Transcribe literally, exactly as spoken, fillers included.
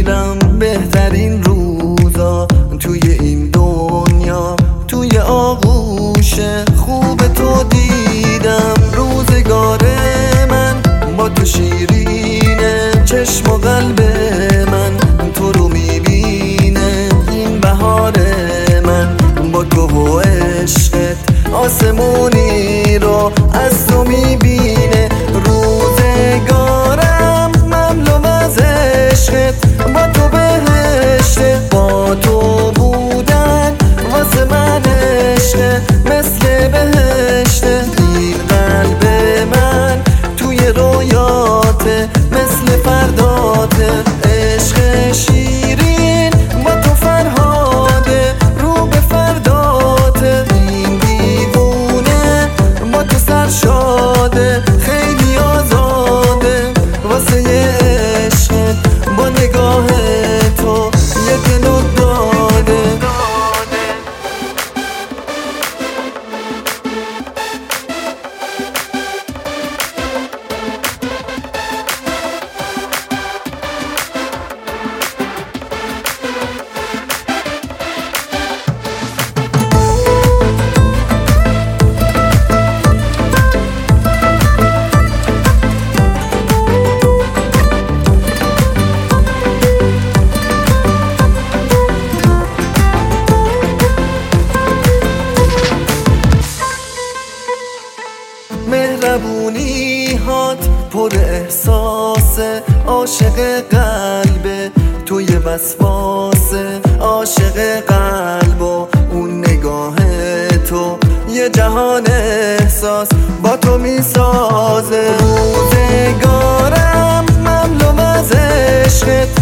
میرم بهترین روزا توی این دنیا، توی آغوش خوب تو دیدم. روزگار من با تو شیرینه، چشم و قلب من تو رو میبینه. این بهار من با تو و عشقت آسمونی رو از تو میبینه. روزگارم مملو از عشقت، با تو بهشته، با تو بودن واسه من عشقه مثل بهشته. این قلب من توی رویاته مثل فرداته. عشق شیرین با تو فرهاده رو به فرداته. این دیوونه با تو سرشاده خیلی آزاده واسه عشقت. با نگاه تو یک نوع داده. مهربونی هات پر احساسه، عاشق قلبه توی وسواسه. عاشق قلب و اون نگاه تو یه جهان احساس با تو میسازه. روزگارم مملو از عشقت،